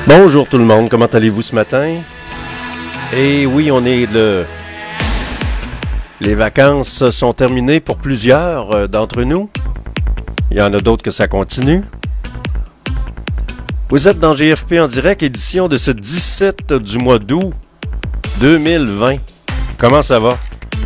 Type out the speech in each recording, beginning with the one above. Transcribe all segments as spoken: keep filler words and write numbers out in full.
Bonjour tout le monde, comment allez-vous ce matin? Et oui, on est le... Les vacances sont terminées pour plusieurs d'entre nous. Il y en a d'autres que ça continue. Vous êtes dans G F P en direct, édition de ce dix-sept du mois d'août deux mille vingt. Comment ça va?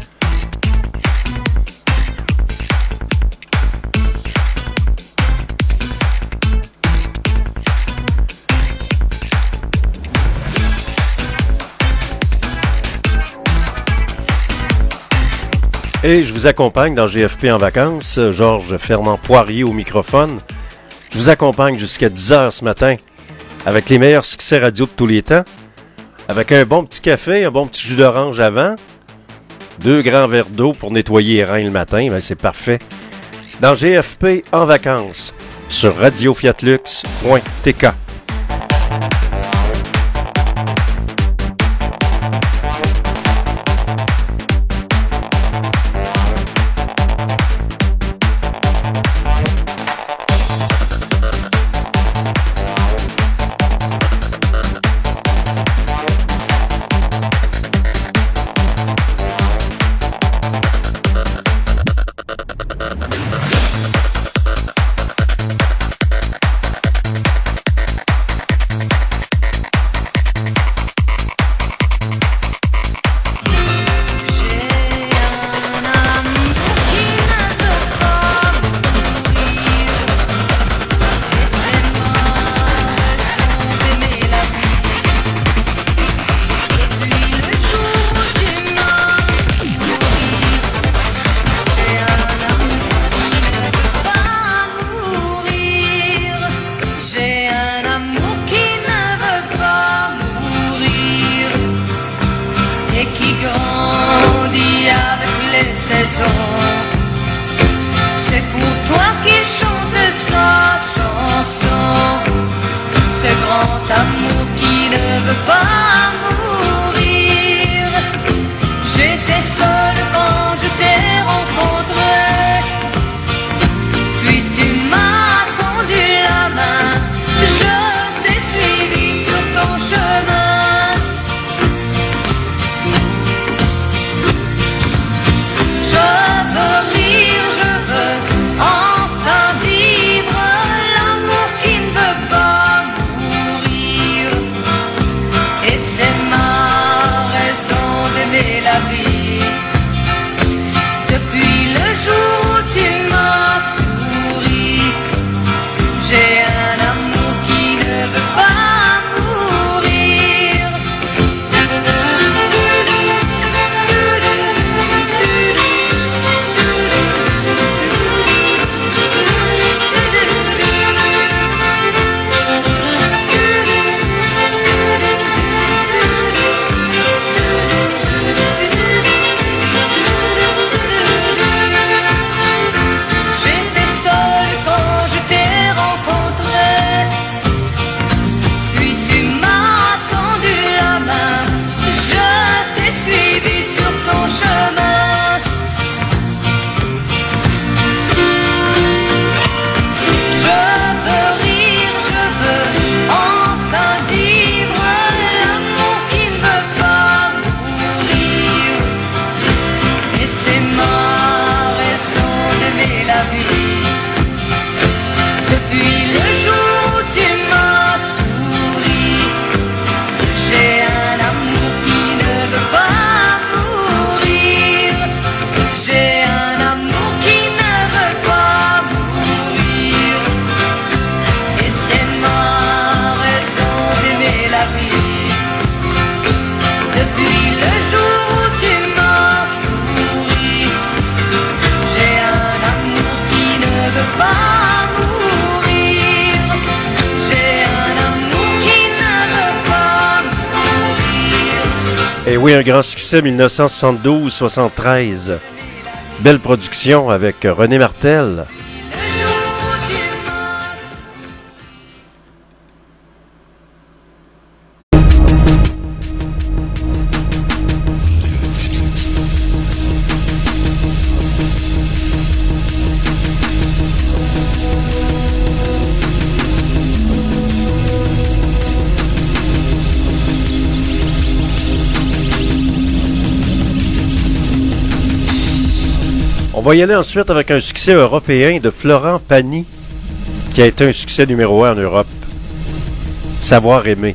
Et je vous accompagne dans G F P en vacances, Georges Fernand Poirier au microphone. Je vous accompagne jusqu'à dix heures ce matin avec les meilleurs succès radio de tous les temps, avec un bon petit café, un bon petit jus d'orange avant, deux grands verres d'eau pour nettoyer les reins le matin, ben c'est parfait. Dans G F P en vacances, sur radio fiat lux point t k. Et oui, un grand succès dix-neuf cent soixante-douze soixante-treize. Belle production avec René Martel. On va y aller ensuite avec un succès européen de Florent Pagny, qui a été un succès numéro un en Europe. Savoir aimer.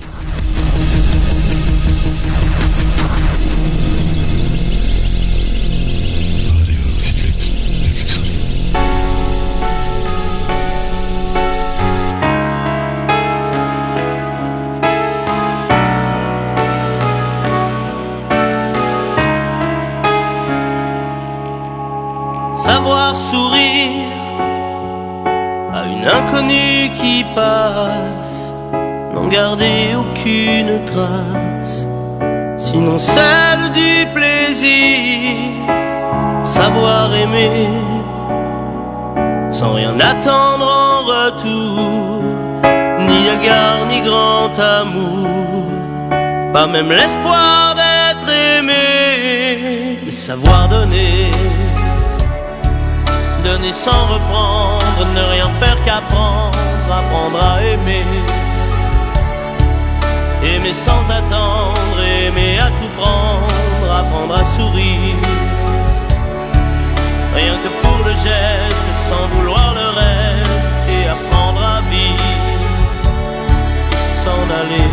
Savoir sourire à une inconnue qui passe, n'en garder aucune trace, sinon celle du plaisir. Savoir aimer sans rien attendre en retour, ni égard ni grand amour, pas même l'espoir d'être aimé. Mais savoir donner, donner sans reprendre, ne rien faire qu'apprendre, apprendre à aimer. Aimer sans attendre, aimer à tout prendre, apprendre à sourire. Rien que pour le geste, sans vouloir le reste, et apprendre à vivre, s'en aller.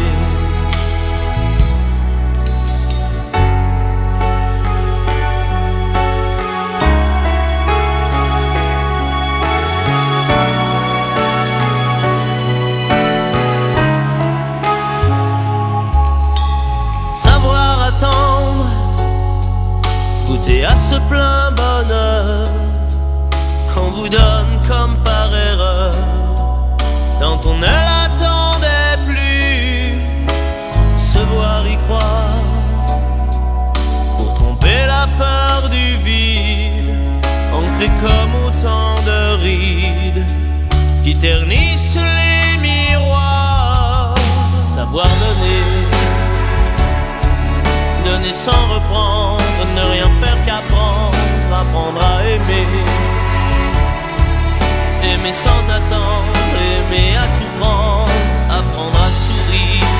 Goûter à ce plein bonheur qu'on vous donne comme par erreur, quand on ne l'attendait plus. Se voir y croire pour tromper la peur du vide, ancré comme autant de rides qui ternissent les miroirs. Savoir donner, donner sans reprendre, ne rien faire qu'apprendre, apprendre à aimer. Aimer sans attendre, aimer à tout prendre, apprendre à sourire.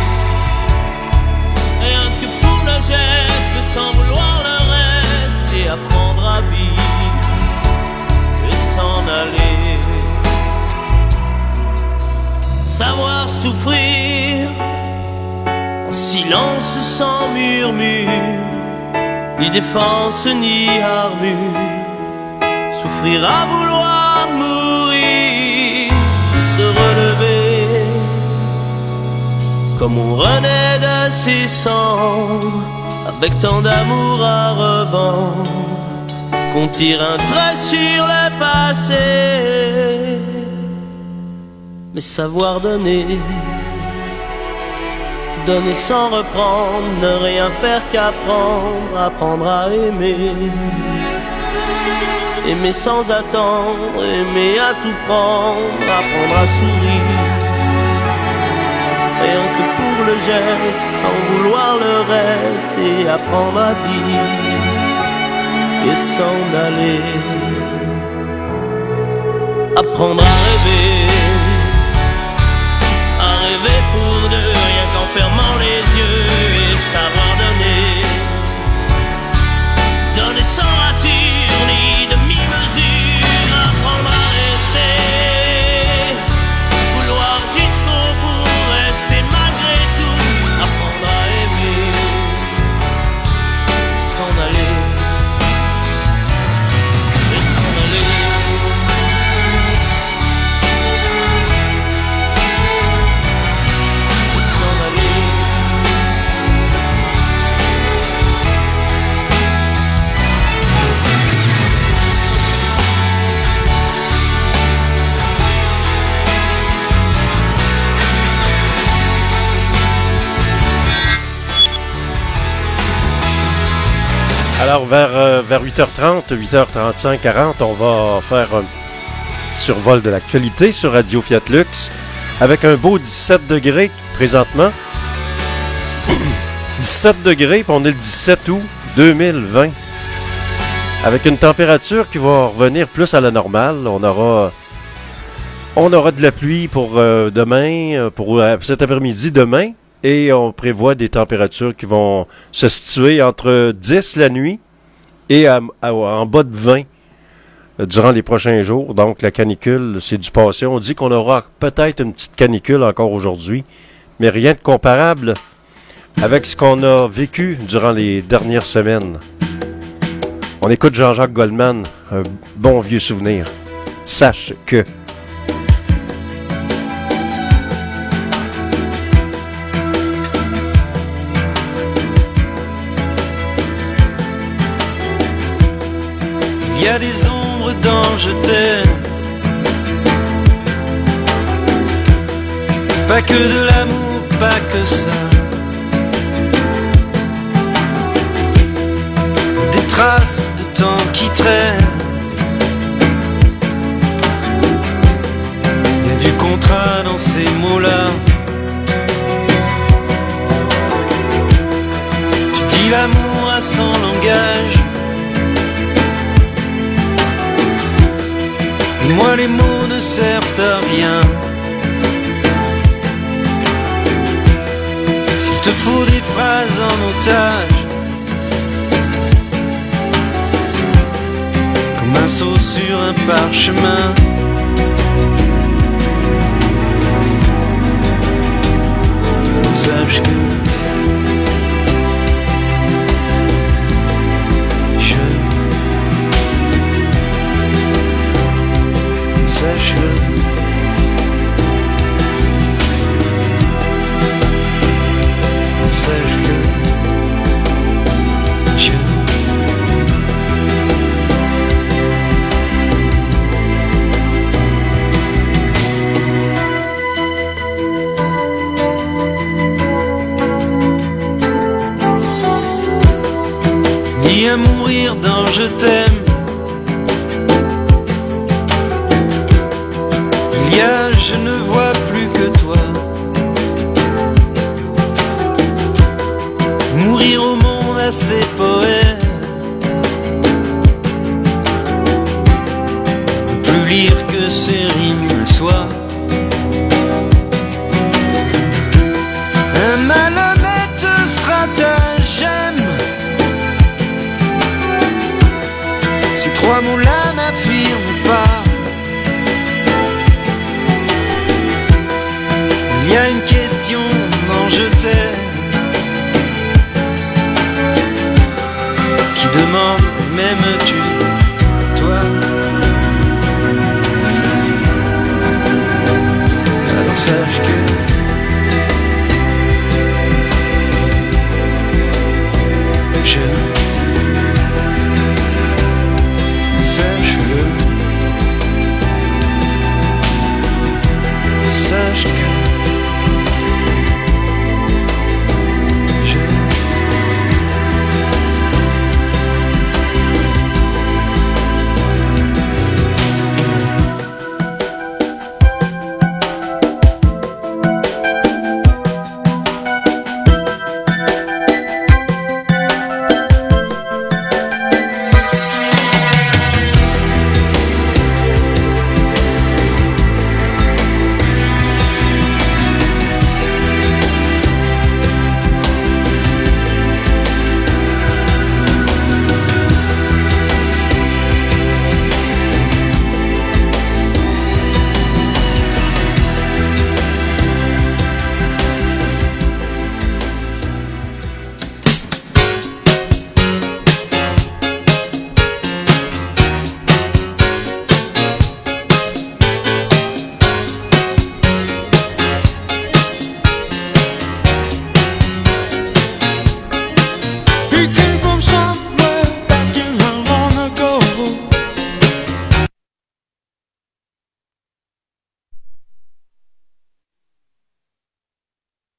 Rien que pour le geste, sans vouloir le reste, et apprendre à vivre et s'en aller. Savoir souffrir en silence sans murmure, ni défense ni armure. Souffrir à vouloir mourir, se relever comme on renaît de ses cendres, avec tant d'amour à revendre qu'on tire un trait sur le passé. Mais savoir donner, donner sans reprendre, ne rien faire qu'apprendre, apprendre à aimer. Aimer sans attendre, aimer à tout prendre, apprendre à sourire. Rien que pour le geste, sans vouloir le reste, et apprendre à vivre et s'en aller. Apprendre à rêver, à rêver pour deux, rien qu'en fermant les yeux, et savoir donner, donner sans rature ni demi-mesure, apprendre à rester, vouloir jusqu'au bout, rester malgré tout, apprendre à aimer, s'en aller, et s'en aller. Alors, vers, euh, vers huit heures trente, huit heures trente-cinq, quarante, on va faire un petit survol de l'actualité sur Radio Fiat Lux avec un beau dix-sept degrés présentement. dix-sept degrés, puis on est le dix-sept août deux mille vingt. Avec une température qui va revenir plus à la normale. On aura, on aura de la pluie pour euh, demain, pour euh, cet après-midi demain. Et on prévoit des températures qui vont se situer entre dix la nuit et à, à, en bas de vingt euh, durant les prochains jours. Donc, la canicule, c'est du passé. On dit qu'on aura peut-être une petite canicule encore aujourd'hui, mais rien de comparable avec ce qu'on a vécu durant les dernières semaines. On écoute Jean-Jacques Goldman, un bon vieux souvenir. Sache que... Il y a des ombres dans je t'aime, pas que de l'amour, pas que ça. Des traces de temps qui traînent, il y a du contrat dans ces mots-là. Tu dis l'amour à son langage, et moi les mots ne servent à rien. S'il te faut des phrases en otage, comme un saut sur un parchemin, sache que sache-le, sache que je ni à mourir dans je t'aime. Il y a je ne vois plus que toi. Mourir au monde à ces poèmes, ne plus lire que ces rimes un soir. Un malhonnête stratagème, ces trois mots-là n'affirment pas. Il y a une question dans je t'aime qui demande m'aimes-tu, toi? Alors sache que je sache-le, sache que